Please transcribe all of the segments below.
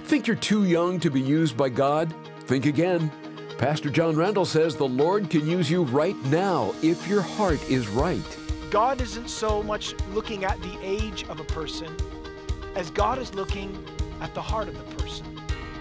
Think you're too young to be used by God? Think again. Pastor John Randall says the Lord can use you right now if your heart is right. God isn't so much looking at the age of a person as God is looking at the heart of the person.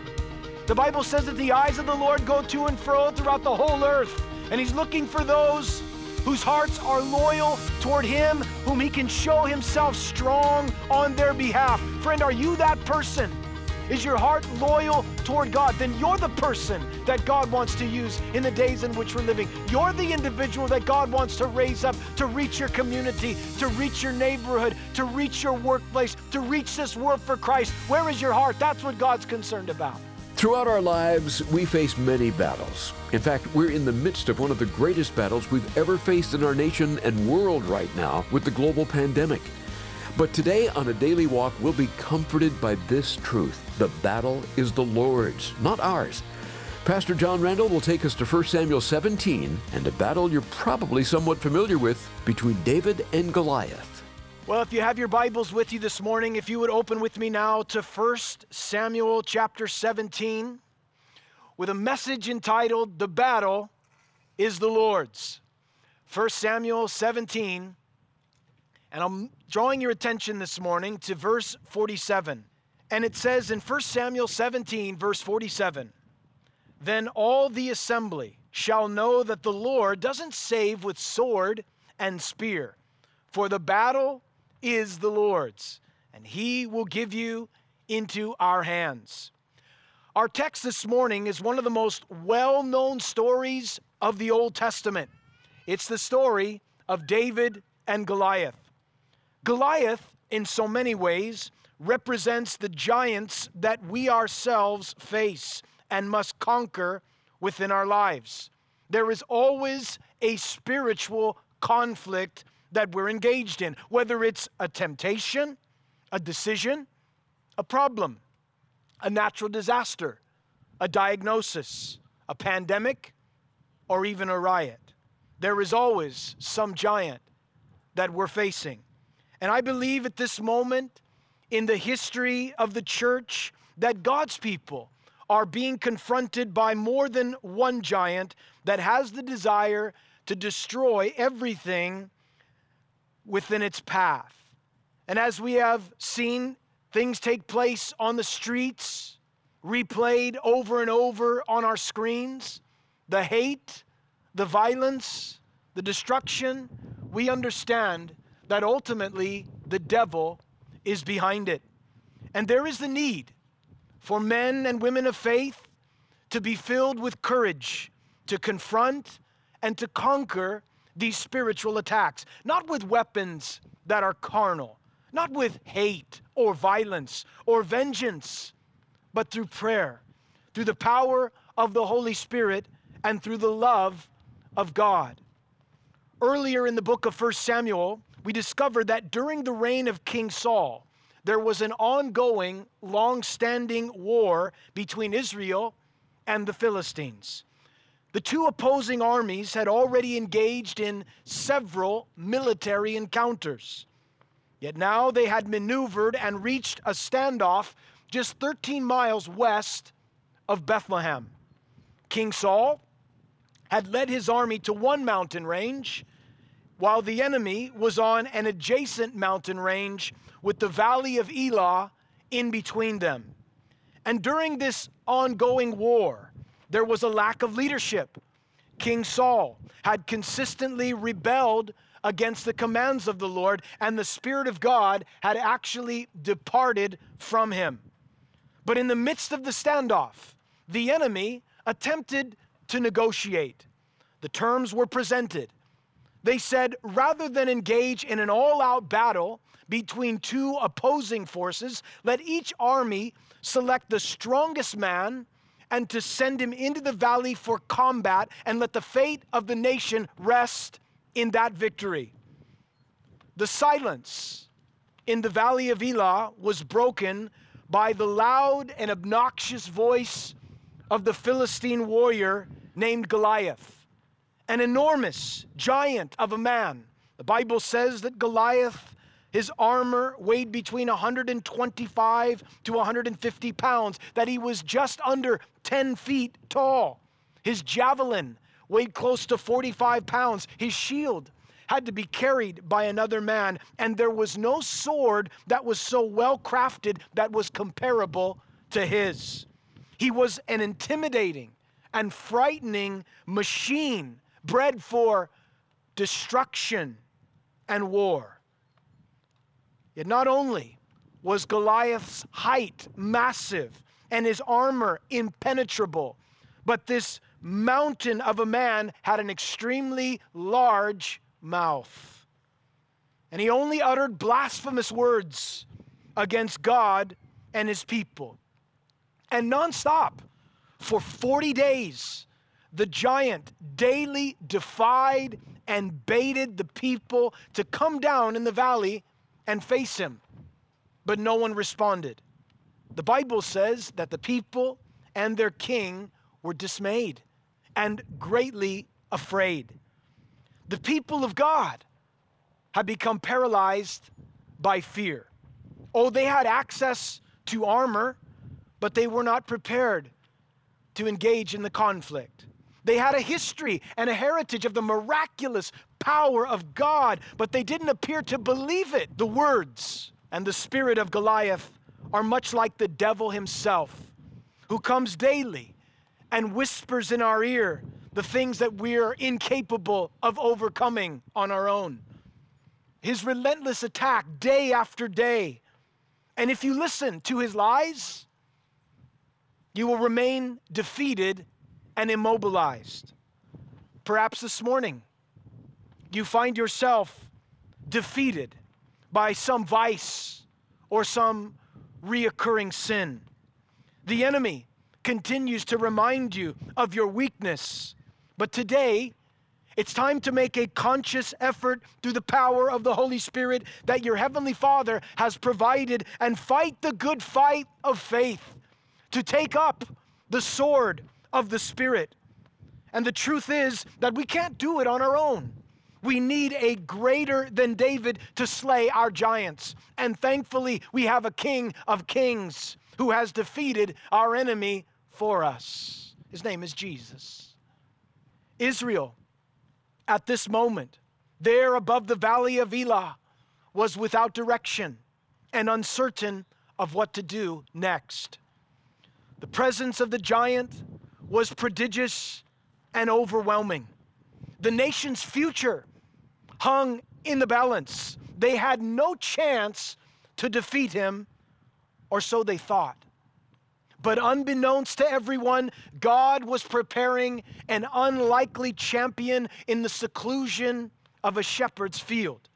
The Bible says that the eyes of the Lord go to and fro throughout the whole earth, and He's looking for those whose hearts are loyal toward Him, whom He can show Himself strong on their behalf. Friend, are you that person? Is your heart loyal toward God? Then you're the person that God wants to use in the days in which we're living. You're the individual that God wants to raise up to reach your community, to reach your neighborhood, to reach your workplace, to reach this world for Christ. Where is your heart? That's what God's concerned about. Throughout our lives, we face many battles. In fact, we're in the midst of one of the greatest battles we've ever faced in our nation and world right now with the global pandemic. But today on A Daily Walk, we'll be comforted by this truth. The battle is the Lord's, not ours. Pastor John Randall will take us to 1 Samuel 17 and a battle you're probably somewhat familiar with between David and Goliath. Well, if you have your Bibles with you this morning, if you would open with me now to 1 Samuel chapter 17 with a message entitled, The Battle is the Lord's. 1 Samuel 17, and I'm drawing your attention this morning to verse 47. And it says in 1 Samuel 17, verse 47, Then all the assembly shall know that the Lord doesn't save with sword and spear, for the battle is the Lord's, and He will give you into our hands. Our text this morning is one of the most well-known stories of the Old Testament. It's the story of David and Goliath. Goliath, in so many ways, represents the giants that we ourselves face and must conquer within our lives. There is always a spiritual conflict that we're engaged in, whether it's a temptation, a decision, a problem, a natural disaster, a diagnosis, a pandemic, or even a riot. There is always some giant that we're facing. And I believe at this moment in the history of the church that God's people are being confronted by more than one giant that has the desire to destroy everything within its path. And as we have seen things take place on the streets, replayed over and over on our screens, the hate, the violence, the destruction, we understand that ultimately the devil is behind it. And there is the need for men and women of faith to be filled with courage to confront and to conquer these spiritual attacks, not with weapons that are carnal, not with hate or violence or vengeance, but through prayer, through the power of the Holy Spirit and through the love of God. Earlier in the book of 1 Samuel, we discovered that during the reign of King Saul, there was an ongoing, long-standing war between Israel and the Philistines. The two opposing armies had already engaged in several military encounters. Yet now they had maneuvered and reached a standoff just 13 miles west of Bethlehem. King Saul had led his army to one mountain range, while the enemy was on an adjacent mountain range with the valley of Elah in between them. And during this ongoing war, there was a lack of leadership. King Saul had consistently rebelled against the commands of the Lord, and the Spirit of God had actually departed from him. But in the midst of the standoff, the enemy attempted to negotiate. The terms were presented. They said, rather than engage in an all-out battle between two opposing forces, let each army select the strongest man and to send him into the valley for combat, and let the fate of the nation rest in that victory. The silence in the valley of Elah was broken by the loud and obnoxious voice of the Philistine warrior named Goliath, an enormous giant of a man. The Bible says that Goliath, His armor weighed between 125 to 150 pounds, that he was just under 10 feet tall. His javelin weighed close to 45 pounds. His shield had to be carried by another man, and there was no sword that was so well crafted that was comparable to his. He was an intimidating and frightening machine bred for destruction and war. Yet not only was Goliath's height massive and his armor impenetrable, but this mountain of a man had an extremely large mouth. And he only uttered blasphemous words against God and his people. And nonstop, for 40 days, the giant daily defied and baited the people to come down in the valley and face him. But no one responded. The Bible says that the people and their king were dismayed and greatly afraid. The people of God had become paralyzed by fear. Oh, they had access to armor, but they were not prepared to engage in the conflict. They had a history and a heritage of the miraculous power of God, but they didn't appear to believe it. The words and the spirit of Goliath are much like the devil himself, who comes daily and whispers in our ear the things that we're incapable of overcoming on our own. His relentless attack day after day. And if you listen to his lies, you will remain defeated and immobilized. Perhaps this morning, you find yourself defeated by some vice or some reoccurring sin. The enemy continues to remind you of your weakness, but today, it's time to make a conscious effort through the power of the Holy Spirit that your Heavenly Father has provided and fight the good fight of faith, to take up the sword of the Spirit. And the truth is that we can't do it on our own. We need a greater than David to slay our giants. And thankfully, we have a King of Kings who has defeated our enemy for us. His name is Jesus. Israel, at this moment, there above the valley of Elah, was without direction and uncertain of what to do next. The presence of the giant was prodigious and overwhelming. The nation's future hung in the balance. They had no chance to defeat him, or so they thought. But unbeknownst to everyone, God was preparing an unlikely champion in the seclusion of a shepherd's field.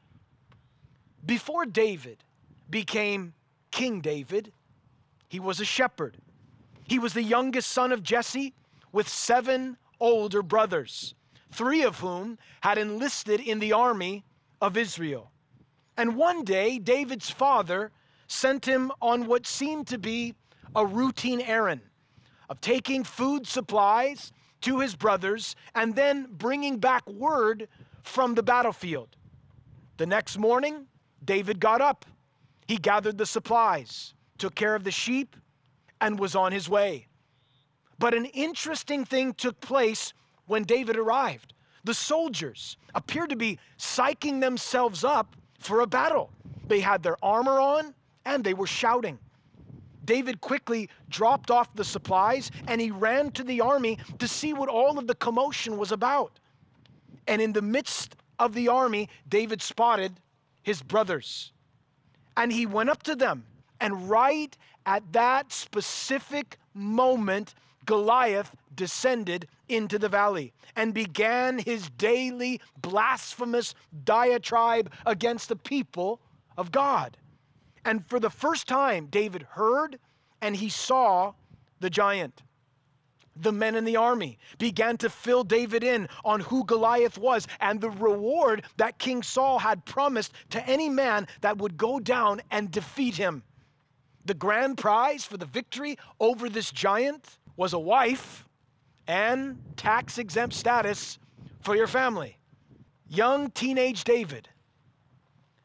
Before David became King David, he was a shepherd. He was the youngest son of Jesse with 7 older brothers, 3 of whom had enlisted in the army of Israel. And one day, David's father sent him on what seemed to be a routine errand of taking food supplies to his brothers and then bringing back word from the battlefield. The next morning, David got up. He gathered the supplies, took care of the sheep, and was on his way. But an interesting thing took place when David arrived. The soldiers appeared to be psyching themselves up for a battle. They had their armor on and they were shouting. David quickly dropped off the supplies and he ran to the army to see what all of the commotion was about. And in the midst of the army, David spotted his brothers. And he went up to them. And right at that specific moment, Goliath descended into the valley and began his daily blasphemous diatribe against the people of God. And for the first time, David heard and he saw the giant. The men in the army began to fill David in on who Goliath was and the reward that King Saul had promised to any man that would go down and defeat him. The grand prize for the victory over this giant was a wife and tax-exempt status for your family. Young teenage David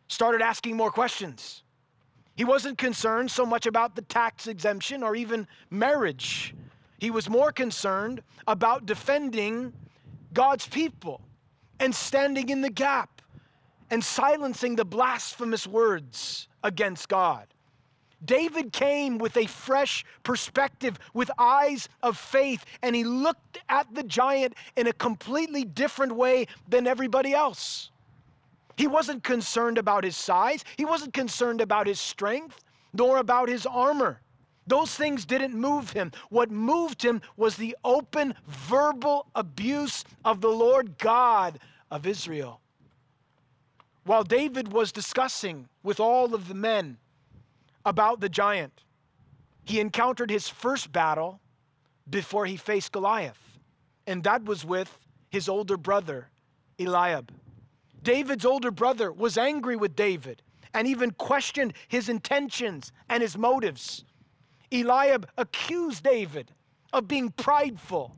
started asking more questions. He wasn't concerned so much about the tax exemption or even marriage. He was more concerned about defending God's people and standing in the gap and silencing the blasphemous words against God. David came with a fresh perspective, with eyes of faith, and he looked at the giant in a completely different way than everybody else. He wasn't concerned about his size. He wasn't concerned about his strength, nor about his armor. Those things didn't move him. What moved him was the open verbal abuse of the Lord God of Israel. While David was discussing with all of the men about the giant, he encountered his first battle before he faced Goliath, and that was with his older brother, Eliab. David's older brother was angry with David and even questioned his intentions and his motives. Eliab accused David of being prideful.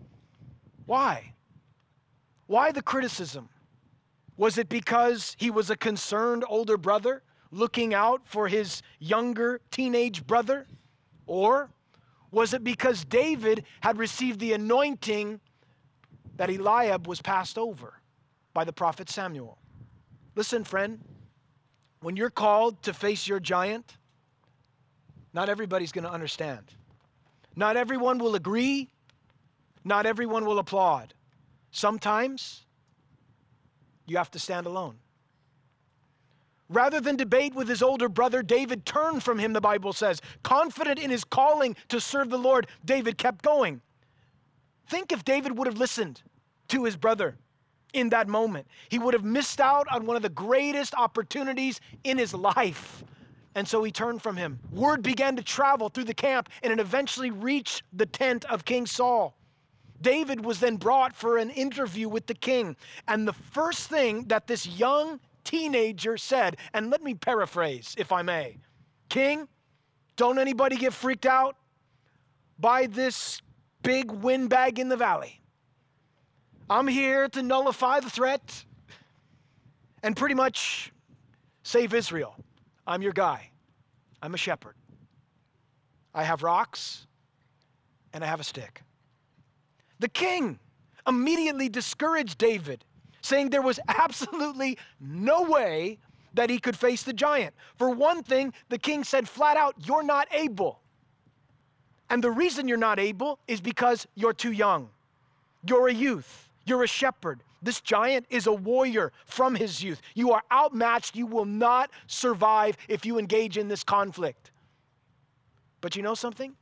Why? Why the criticism? Was it because he was a concerned older brother looking out for his younger teenage brother? Or was it because David had received the anointing that Eliab was passed over by the prophet Samuel? Listen, friend, when you're called to face your giant, not everybody's going to understand. Not everyone will agree. Not everyone will applaud. Sometimes you have to stand alone. Rather than debate with his older brother, David turned from him, the Bible says. Confident in his calling to serve the Lord, David kept going. Think if David would have listened to his brother in that moment. He would have missed out on one of the greatest opportunities in his life. And so he turned from him. Word began to travel through the camp, and it eventually reached the tent of King Saul. David was then brought for an interview with the king. And the first thing that this young teenager said, and let me paraphrase if I may, "King, don't anybody get freaked out by this big windbag in the valley. I'm here to nullify the threat and pretty much save Israel. I'm your guy. I'm a shepherd. I have rocks and I have a stick." The king immediately discouraged David, saying there was absolutely no way that he could face the giant. For one thing, the king said flat out, "You're not able. And the reason you're not able is because you're too young. You're a youth. You're a shepherd. This giant is a warrior from his youth. You are outmatched. You will not survive if you engage in this conflict." But you know something?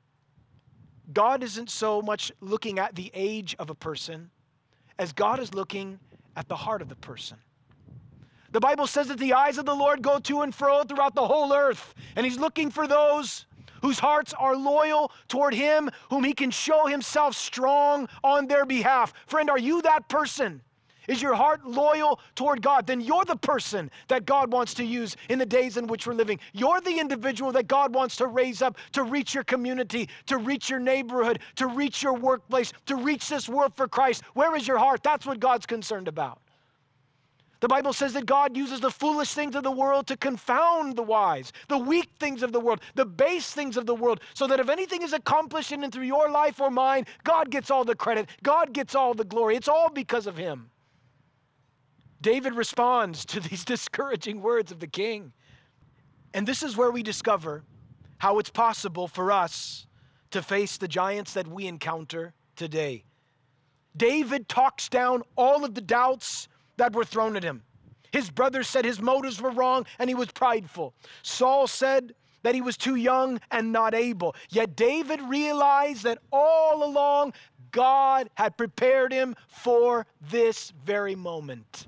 God isn't so much looking at the age of a person as God is looking at the heart of the person. The Bible says that the eyes of the Lord go to and fro throughout the whole earth, and he's looking for those whose hearts are loyal toward him, whom he can show himself strong on their behalf. Friend, are you that person? Is your heart loyal toward God? Then you're the person that God wants to use in the days in which we're living. You're the individual that God wants to raise up to reach your community, to reach your neighborhood, to reach your workplace, to reach this world for Christ. Where is your heart? That's what God's concerned about. The Bible says that God uses the foolish things of the world to confound the wise, the weak things of the world, the base things of the world, so that if anything is accomplished in and through your life or mine, God gets all the credit. God gets all the glory. It's all because of him. David responds to these discouraging words of the king. And this is where we discover how it's possible for us to face the giants that we encounter today. David talks down all of the doubts that were thrown at him. His brothers said his motives were wrong and he was prideful. Saul said that he was too young and not able. Yet David realized that all along God had prepared him for this very moment.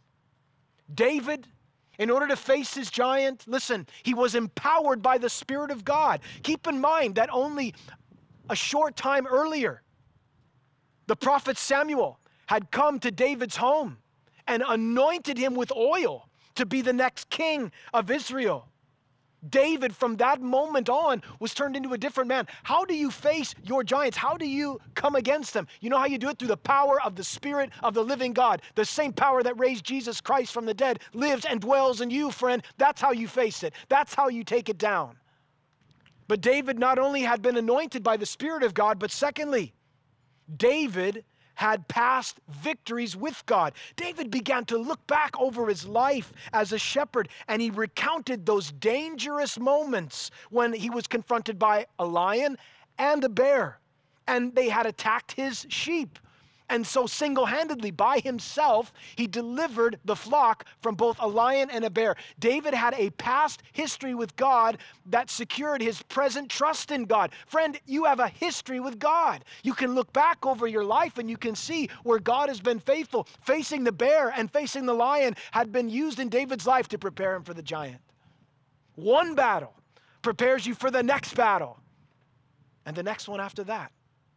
David, in order to face his giant, listen, he was empowered by the Spirit of God. Keep in mind that only a short time earlier, the prophet Samuel had come to David's home and anointed him with oil to be the next king of Israel. David, from that moment on, was turned into a different man. How do you face your giants? How do you come against them? You know how you do it? Through the power of the Spirit of the living God. The same power that raised Jesus Christ from the dead lives and dwells in you, friend. That's how you face it. That's how you take it down. But David not only had been anointed by the Spirit of God, but secondly, David had past victories with God. David began to look back over his life as a shepherd, and he recounted those dangerous moments when he was confronted by a lion and a bear, and they had attacked his sheep. And so single-handedly, by himself, he delivered the flock from both a lion and a bear. David had a past history with God that secured his present trust in God. Friend, you have a history with God. You can look back over your life and you can see where God has been faithful. Facing the bear and facing the lion had been used in David's life to prepare him for the giant. One battle prepares you for the next battle and the next one after that.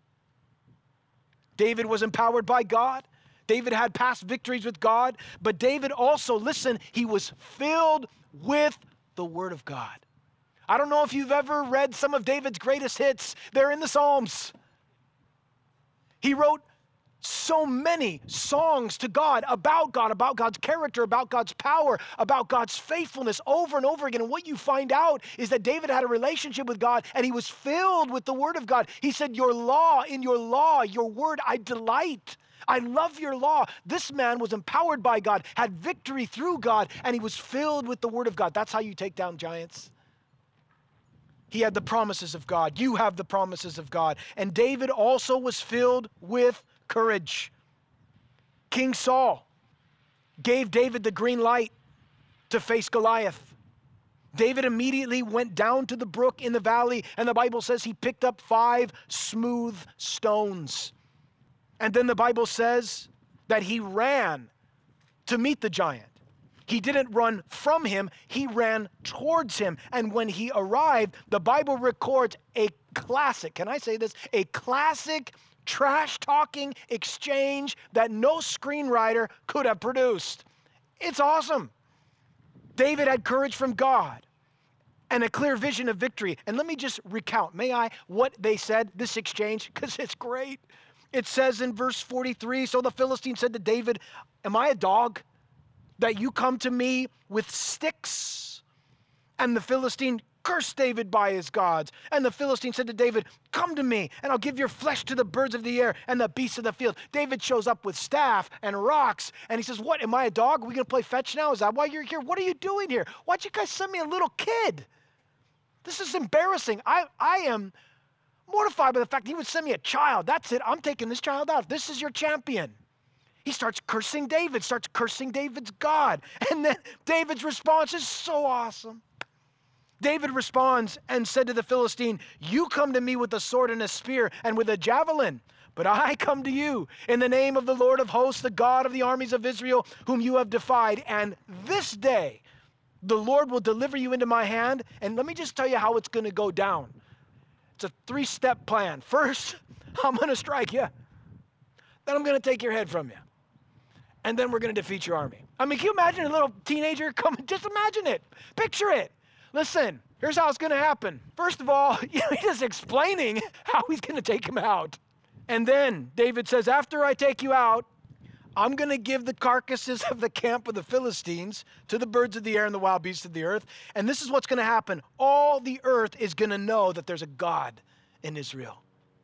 David was empowered by God. David had past victories with God. But David also, listen, he was filled with the Word of God. I don't know if you've ever read some of David's greatest hits. They're in the Psalms. He wrote so many songs to God, about God's character, about God's power, about God's faithfulness over and over again. And what you find out is that David had a relationship with God and he was filled with the Word of God. He said, in your law, your word, I delight. I love your law. This man was empowered by God, had victory through God, and he was filled with the Word of God. That's how you take down giants. He had the promises of God. You have the promises of God. And David also was filled with courage. King Saul gave David the green light to face Goliath. David immediately went down to the brook in the valley, and the Bible says he picked up 5 smooth stones. And then the Bible says that he ran to meet the giant. He didn't run from him, he ran towards him. And when he arrived, the Bible records a classic, can I say this? A classic trash-talking exchange that no screenwriter could have produced. It's awesome. David had courage from God and a clear vision of victory. And let me just recount, may I, what they said, this exchange, because it's great. It says in verse 43, so the Philistine said to David, am I a dog that you come to me with sticks? And the Philistine cursed David by his gods. And the Philistine said to David, come to me, and I'll give your flesh to the birds of the air and the beasts of the field. David shows up with staff and rocks, and he says, what, am I a dog? Are we going to play fetch now? Is that why you're here? What are you doing here? Why'd you guys send me a little kid? This is embarrassing. I am mortified by the fact he would send me a child. That's it. I'm taking this child out. This is your champion. He starts cursing David, starts cursing David's God. And then David's response is so awesome. David responds and said to the Philistine, you come to me with a sword and a spear and with a javelin, but I come to you in the name of the Lord of hosts, the God of the armies of Israel, whom you have defied. And this day the Lord will deliver you into my hand. And let me just tell you how it's going to go down. It's a 3-step plan. First, I'm going to strike you. Then I'm going to take your head from you. And then we're going to defeat your army. I mean, can you imagine a little teenager coming? Just imagine it. Picture it. Listen, here's how it's going to happen. First of all, he's just explaining how he's going to take him out. And then David says, after I take you out, I'm going to give the carcasses of the camp of the Philistines to the birds of the air and the wild beasts of the earth. And this is what's going to happen. All the earth is going to know that there's a God in Israel.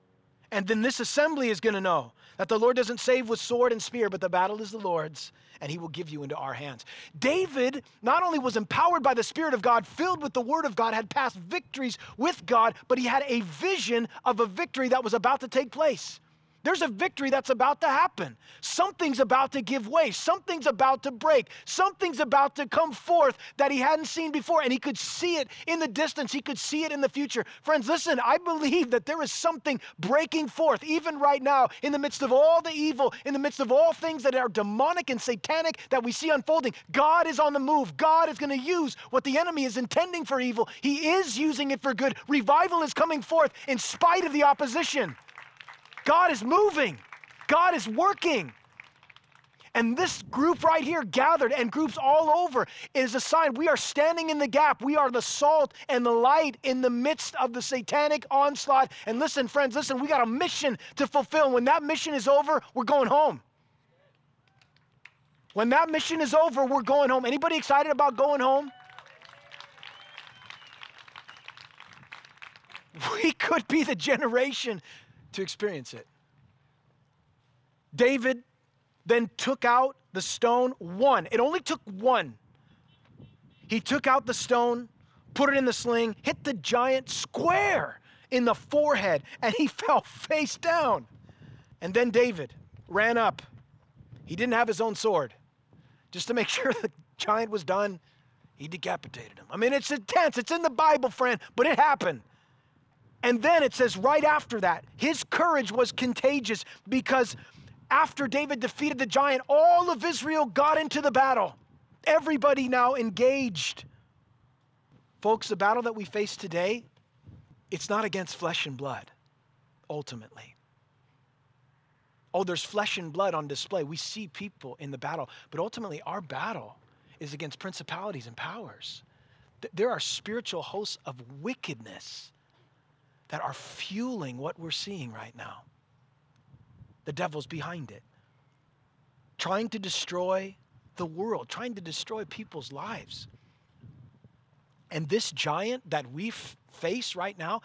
And then this assembly is going to know that the Lord doesn't save with sword and spear, but the battle is the Lord's, and he will give you into our hands. David not only was empowered by the Spirit of God, filled with the Word of God, had past victories with God, but he had a vision of a victory that was about to take place. There's a victory that's about to happen. Something's about to give way. Something's about to break. Something's about to come forth that he hadn't seen before, and he could see it in the distance. He could see it in the future. Friends, listen, I believe that there is something breaking forth, even right now, in the midst of all the evil, in the midst of all things that are demonic and satanic that we see unfolding. God is on the move. God is going to use what the enemy is intending for evil. He is using it for good. Revival is coming forth in spite of the opposition. God is moving. God is working. And this group right here gathered, and groups all over, is a sign we are standing in the gap. We are the salt and the light in the midst of the satanic onslaught. And listen, friends, listen, we got a mission to fulfill. When that mission is over, we're going home. When that mission is over, we're going home. Anybody excited about going home? We could be the generation to experience it. David then took out the stone, one. It only took one. He took out the stone, put it in the sling, hit the giant square in the forehead, and he fell face down. And then David ran up. He didn't have his own sword. Just to make sure the giant was done, he decapitated him. I mean, it's intense. It's in the Bible, friend, but it happened. And then it says right after that, his courage was contagious because after David defeated the giant, all of Israel got into the battle. Everybody now engaged. Folks, the battle that we face today, it's not against flesh and blood, ultimately. Oh, there's flesh and blood on display. We see people in the battle, but ultimately our battle is against principalities and powers. There are spiritual hosts of wickedness that are fueling what we're seeing right now. The devil's behind it, trying to destroy the world, trying to destroy people's lives. And this giant that we face right now,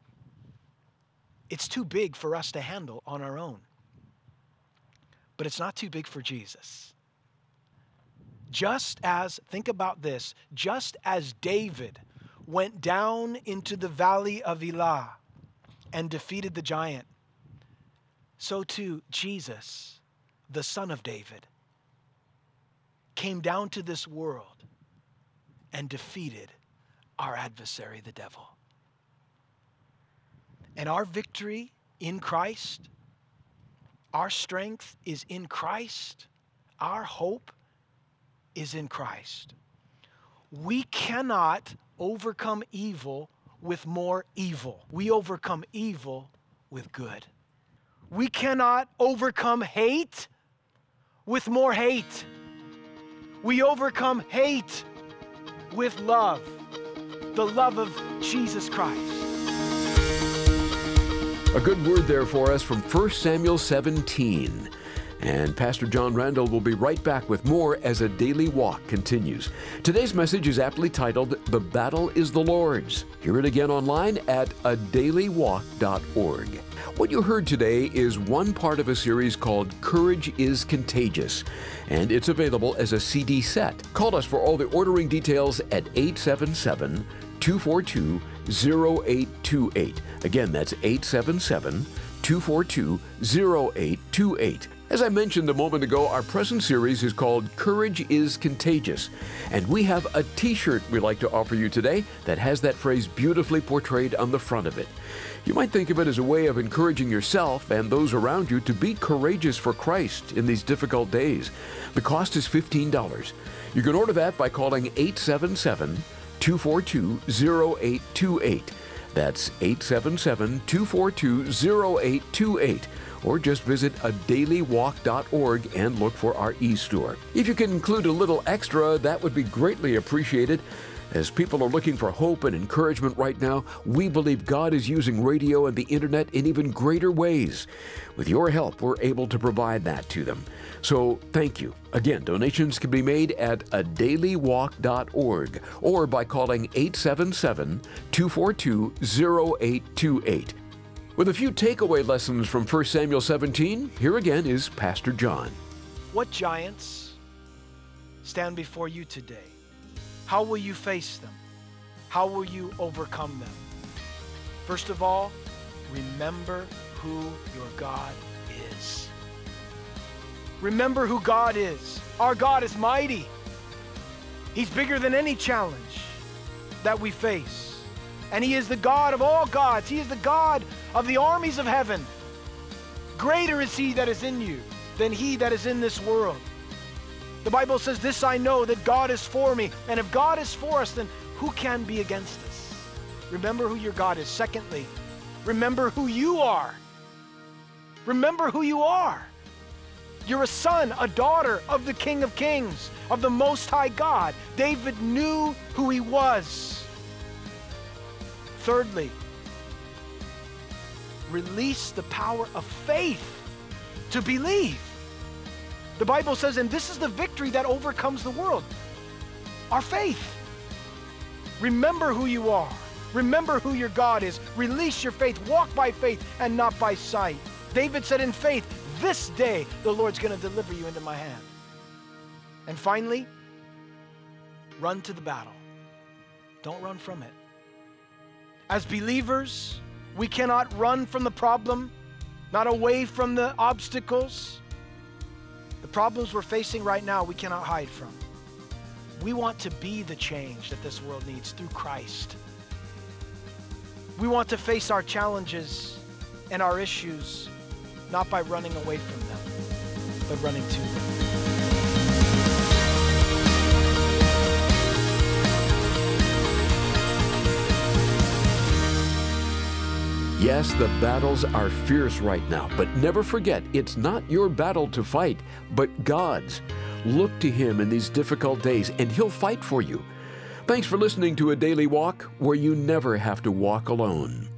it's too big for us to handle on our own. But it's not too big for Jesus. Just as, think about this, just as David went down into the valley of Elah and defeated the giant, so too Jesus, the Son of David, came down to this world and defeated our adversary, the devil. And our victory in Christ, our strength is in Christ, our hope is in Christ. We cannot overcome evil with more evil. We overcome evil with good. We cannot overcome hate with more hate. We overcome hate with love, the love of Jesus Christ. A good word there for us from 1 Samuel 17. And Pastor John Randall will be right back with more as A Daily Walk continues. Today's message is aptly titled, The Battle is the Lord's. Hear it again online at adailywalk.org. What you heard today is one part of a series called Courage is Contagious, and it's available as a CD set. Call us for all the ordering details at 877-242-0828. Again, that's 877-242-0828. As I mentioned a moment ago, our present series is called Courage is Contagious, and we have a t-shirt we'd like to offer you today that has that phrase beautifully portrayed on the front of it. You might think of it as a way of encouraging yourself and those around you to be courageous for Christ in these difficult days. The cost is $15. You can order that by calling 877-242-0828. That's 877-242-0828. Or just visit adailywalk.org and look for our e-store. If you can include a little extra, that would be greatly appreciated. As people are looking for hope and encouragement right now, we believe God is using radio and the internet in even greater ways. With your help, we're able to provide that to them. So thank you. Again, donations can be made at adailywalk.org or by calling 877-242-0828. With a few takeaway lessons from 1 Samuel 17, here again is Pastor John. What giants stand before you today? How will you face them? How will you overcome them? First of all, remember who your God is. Remember who God is. Our God is mighty. He's bigger than any challenge that we face. And He is the God of all gods. He is the God of the armies of heaven. Greater is He that is in you than he that is in this world. The Bible says, this I know, that God is for me. And if God is for us, then who can be against us? Remember who your God is. Secondly, remember who you are. Remember who you are. You're a son, a daughter of the King of Kings, of the Most High God. David knew who he was. Thirdly, release the power of faith to believe. The Bible says, and this is the victory that overcomes the world, our faith. Remember who you are. Remember who your God is. Release your faith. Walk by faith and not by sight. David said in faith, this day the Lord's going to deliver you into my hand. And finally, run to the battle. Don't run from it. As believers, we cannot run from the problem, not away from the obstacles. The problems we're facing right now, we cannot hide from. We want to be the change that this world needs through Christ. We want to face our challenges and our issues, not by running away from them, but running to them. Yes, the battles are fierce right now, but never forget, it's not your battle to fight, but God's. Look to Him in these difficult days, and He'll fight for you. Thanks for listening to A Daily Walk, where you never have to walk alone.